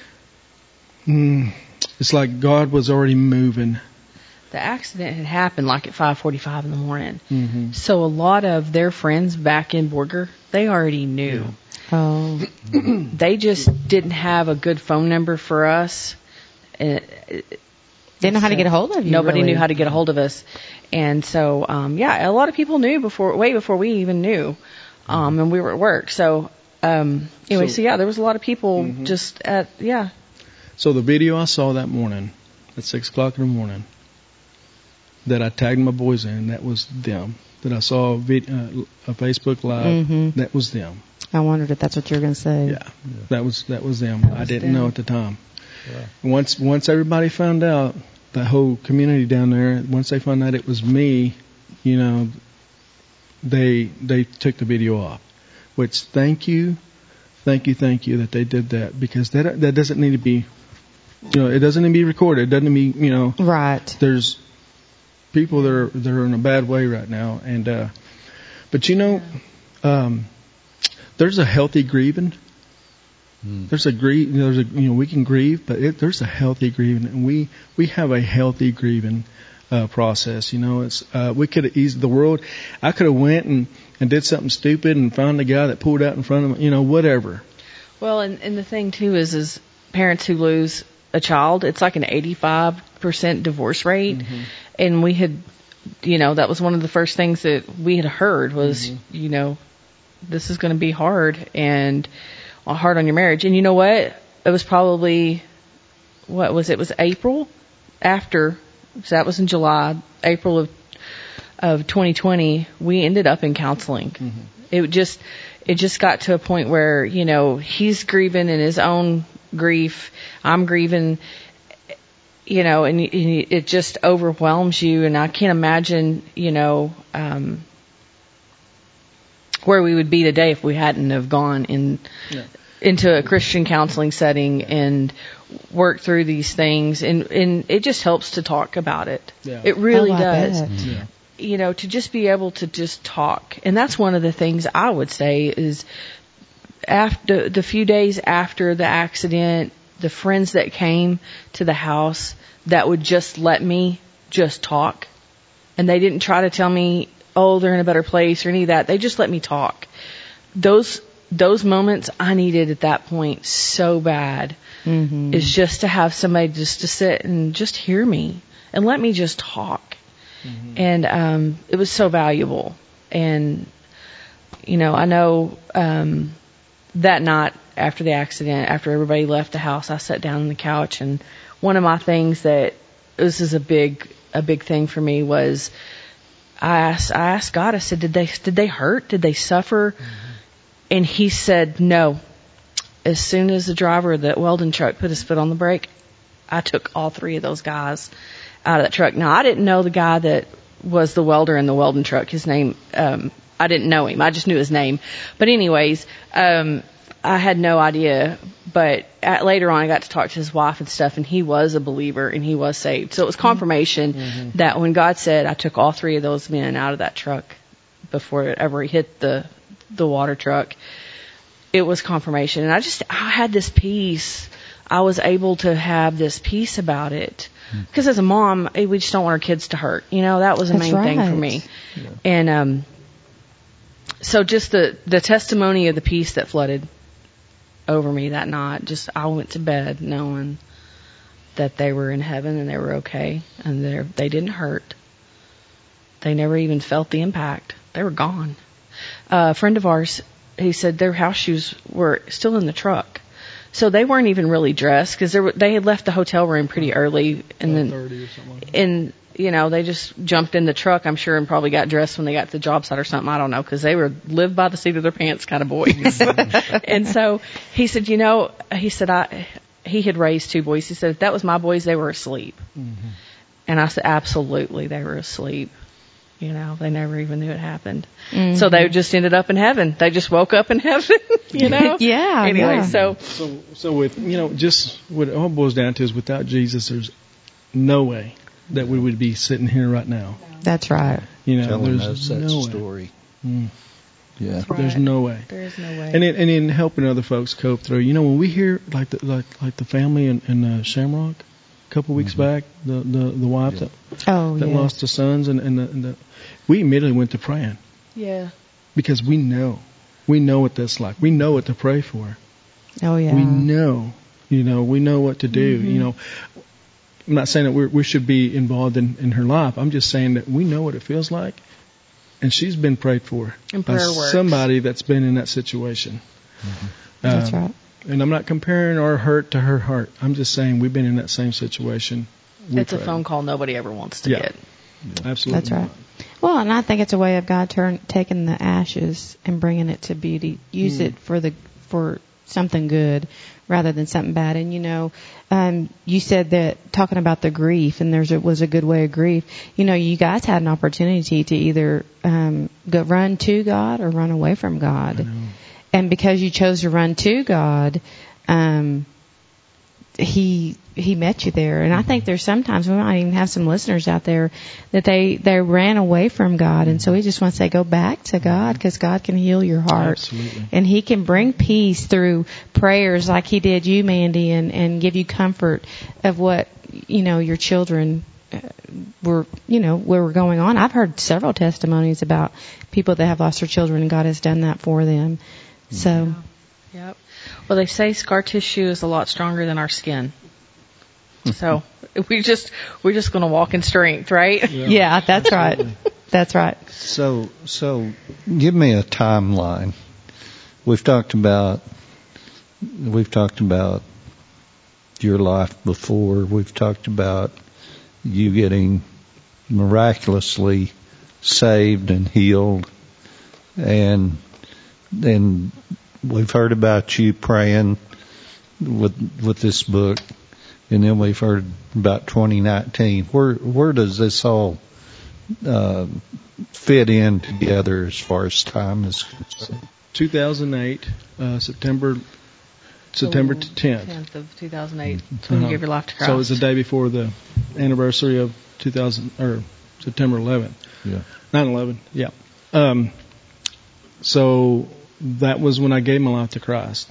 it's like God was already moving. The accident had happened like at 5:45 in the morning. Mm-hmm. So a lot of their friends back in Borger, they already knew. Yeah. Oh. They just didn't have a good phone number for us. Didn't know how to get a hold of you. Nobody really knew how to get a hold of us. And so, a lot of people knew way before we even knew. And we were at work. So, there was a lot of people just at, So the video I saw that morning at 6 o'clock in the morning that I tagged my boys in, that was them. That I saw a Facebook Live, that was them. I wondered if that's what you were going to say. Yeah, that was them. I didn't know at the time. Yeah. Once everybody found out, the whole community down there, once they found out it was me, they took the video off. Which thank you that they did that, because that doesn't need to be, it doesn't need to be recorded. It doesn't need to be, Right. There's people that are in a bad way right now, and there's a healthy grieving. There's we can grieve, but there's a healthy grieving, and we have a healthy grieving process. It's we could have eased the world. I could have went and did something stupid and found the guy that pulled out in front of me, whatever. Well, and the thing too is parents who lose a child, it's like an 85% divorce rate, and we had, that was one of the first things that we had heard was, this is going to be hard and hard on your marriage. And you know what? It was probably, it was April after, so that was in July, April of 2020, we ended up in counseling. It just got to a point where, he's grieving in his own grief. I'm grieving, and it just overwhelms you. And I can't imagine, where we would be today if we hadn't have gone into a Christian counseling setting and worked through these things. And it just helps to talk about it. Yeah. It really does. Yeah. To just be able to just talk. And that's one of the things I would say is after the few days after the accident, the friends that came to the house that would just let me just talk. And they didn't try to tell me, oh, they're in a better place or any of that. They just let me talk. Those moments I needed at that point so bad. is just to have somebody just to sit and just hear me and let me just talk. And it was so valuable. And, you know, I know that night after the accident, after everybody left the house, I sat down on the couch, and one of my things that this is a big thing for me was I asked God, I said, did they hurt? Did they suffer? And he said, no. As soon as the driver of the welding truck put his foot on the brake, I took all 3 of those guys out of that truck. Now, I didn't know the guy that was the welder in the welding truck. His name, I didn't know him. I just knew his name. But anyways, I had no idea. But later on, I got to talk to his wife and stuff, and he was a believer, and he was saved. So it was confirmation that when God said, I took all 3 of those men out of that truck before it ever hit the water truck, it was confirmation. And I had this peace. I was able to have this peace about it. Because as a mom, we just don't want our kids to hurt. You know, that was the main thing for me. Yeah. And so just the testimony of the peace that flooded over me that night, just I went to bed knowing that they were in heaven and they were okay and they didn't hurt. They never even felt the impact. They were gone. A friend of ours, he said their house shoes were still in the truck. So they weren't even really dressed because they had left the hotel room pretty early, and then 30 or something like that. And you know, they just jumped in the truck, I'm sure, and probably got dressed when they got to the job site or something. I don't know, because they were live by the seat of their pants kind of boys. And so he said, you know, he had raised 2 boys. He said if that was my boys, they were asleep. And I said absolutely, they were asleep. You know, they never even knew it happened. So they just ended up in heaven. They just woke up in heaven, you know? Yeah. Anyway, yeah. So with, you know, just what it all boils down to is without Jesus, there's no way that we would be sitting here right now. That's right. You know, Telling there's us that no story. way. Yeah. Right. There's no way. There is no way. And in helping other folks cope through, you know, when we hear like the family in Shamrock a couple weeks back, the wife that lost the sons, and we immediately went to praying. Yeah. Because we know what that's like. We know what to pray for. Oh yeah. We know what to do. You know, I'm not saying that we should be involved in her life. I'm just saying that we know what it feels like, and she's been prayed for by somebody that's been in that situation. That's right. And I'm not comparing our hurt to her heart. I'm just saying we've been in that same situation. It's a phone call nobody ever wants to get. Yeah, absolutely. That's right. Well, and I think it's a way of God taking the ashes and bringing it to beauty. Use it for something good rather than something bad. And you know, you said that talking about the grief, and was a good way of grief. You know, you guys had an opportunity to either go run to God or run away from God. And because you chose to run to God, He met you there. And I think there's sometimes we might even have some listeners out there that they ran away from God, and so we just want to say go back to God, because God can heal your heart. Absolutely. And He can bring peace through prayers like He did you, Mandy, and give you comfort of what your children were going on. I've heard several testimonies about people that have lost their children, and God has done that for them. So. Yep. Well, they say scar tissue is a lot stronger than our skin. So we're just going to walk in strength, right? Yeah, that's right. That's right. So give me a timeline. We've talked about your life before. We've talked about you getting miraculously saved and healed, and then we've heard about you praying with this book, and then we've heard about 2019. Where does this all fit in together as far as time is concerned? 2008, September 10th. 10th of 2008, when you gave your life to Christ. So it was the day before the anniversary of September 11th. Yeah. 9/11. Yeah. So that was when I gave my life to Christ.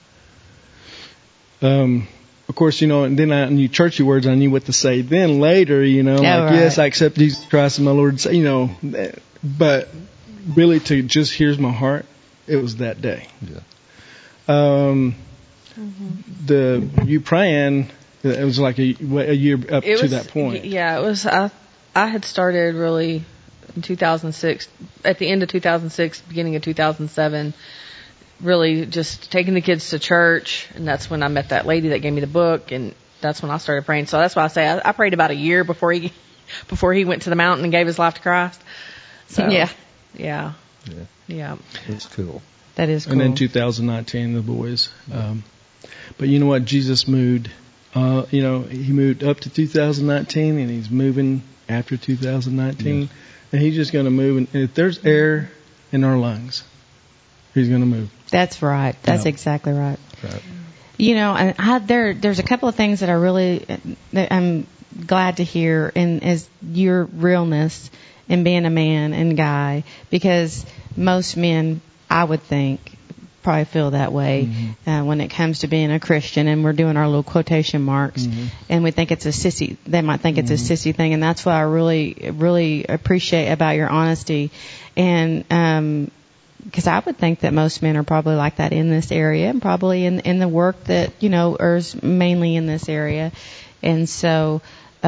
Mm-hmm. Of course, and then I knew churchy words. I knew what to say. Then later, yes, I accept Jesus Christ as my Lord. But really to just here's my heart. It was that day. Yeah. you praying, it was like a year up to that point. Yeah, it was. I had started really in 2006, at the end of 2006, beginning of 2007, really just taking the kids to church, and that's when I met that lady that gave me the book, and that's when I started praying. So that's why I say I prayed about a year before he went to the mountain and gave his life to Christ. So, yeah. That's cool. That is cool. And then 2019, the boys. But you know what? Jesus moved. He moved up to 2019, and he's moving after 2019. Yeah. And he's just going to move. And if there's air in our lungs, he's going to move. That's right. That's exactly right. Right. And there's a couple of things that I'm glad to hear, and is your realness in being a man and guy, because most men, I would think, probably feel that way when it comes to being a Christian, and we're doing our little quotation marks, and we think it's a sissy. They might think it's a sissy thing, and that's what I really, really appreciate about your honesty, and because I would think that most men are probably like that in this area, and probably in the work that is mainly in this area, and so.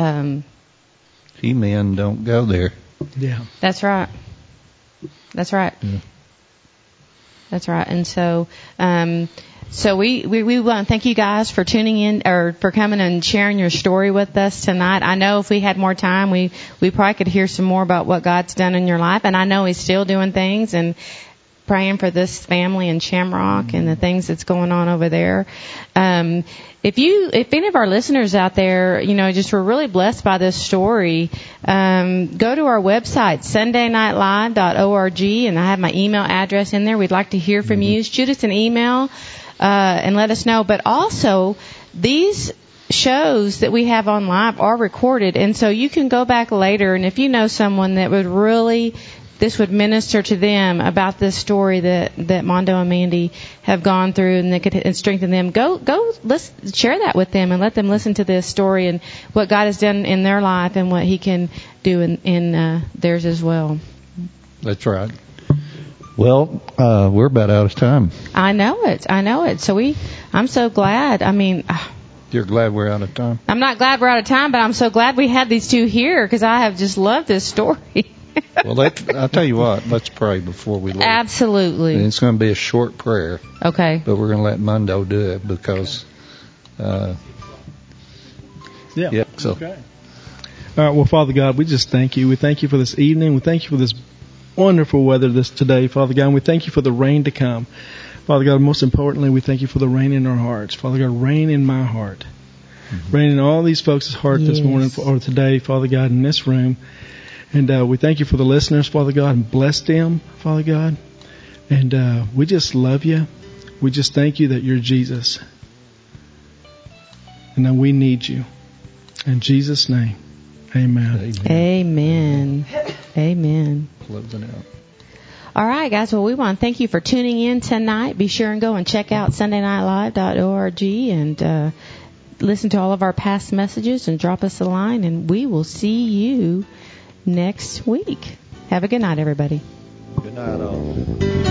Men don't go there. Yeah, that's right. That's right. Yeah. That's right. And so, so we want to thank you guys for tuning in, or for coming and sharing your story with us tonight. I know if we had more time, we probably could hear some more about what God's done in your life. And I know He's still doing things, and praying for this family in Shamrock and the things that's going on over there. If any of our listeners out there, just were really blessed by this story, go to our website, sundaynightlive.org, and I have my email address in there. We'd like to hear from you. Shoot us an email, and let us know. But also, these shows that we have on live are recorded, and so you can go back later, and if you know someone that this would minister to them about this story that Mondo and Mandy have gone through, and that could strengthen them. Go share that with them, and let them listen to this story and what God has done in their life and what He can do in theirs as well. That's right. Well, we're about out of time. I know it. So I'm so glad. I mean, you're glad we're out of time? I'm not glad we're out of time, but I'm so glad we had these two here, because I have just loved this story. Well, I'll tell you what. Let's pray before we leave. Absolutely. And it's going to be a short prayer. Okay. But we're going to let Mondo do it because. So. Okay. All right. Well, Father God, we just thank you. We thank you for this evening. We thank you for this wonderful weather today, Father God. And we thank you for the rain to come, Father God. Most importantly, we thank you for the rain in our hearts, Father God. Rain in my heart, rain in all these folks' heart this morning or today, Father God, in this room. And we thank you for the listeners, Father God, and bless them, Father God. And we just love you. We just thank you that you're Jesus. And that we need you. In Jesus' name, amen. Amen. Amen. Closing out. All right, guys. Well, we want to thank you for tuning in tonight. Be sure and go and check out sundaynightlive.org and listen to all of our past messages and drop us a line. And we will see you next week. Have a good night, everybody. Good night, all.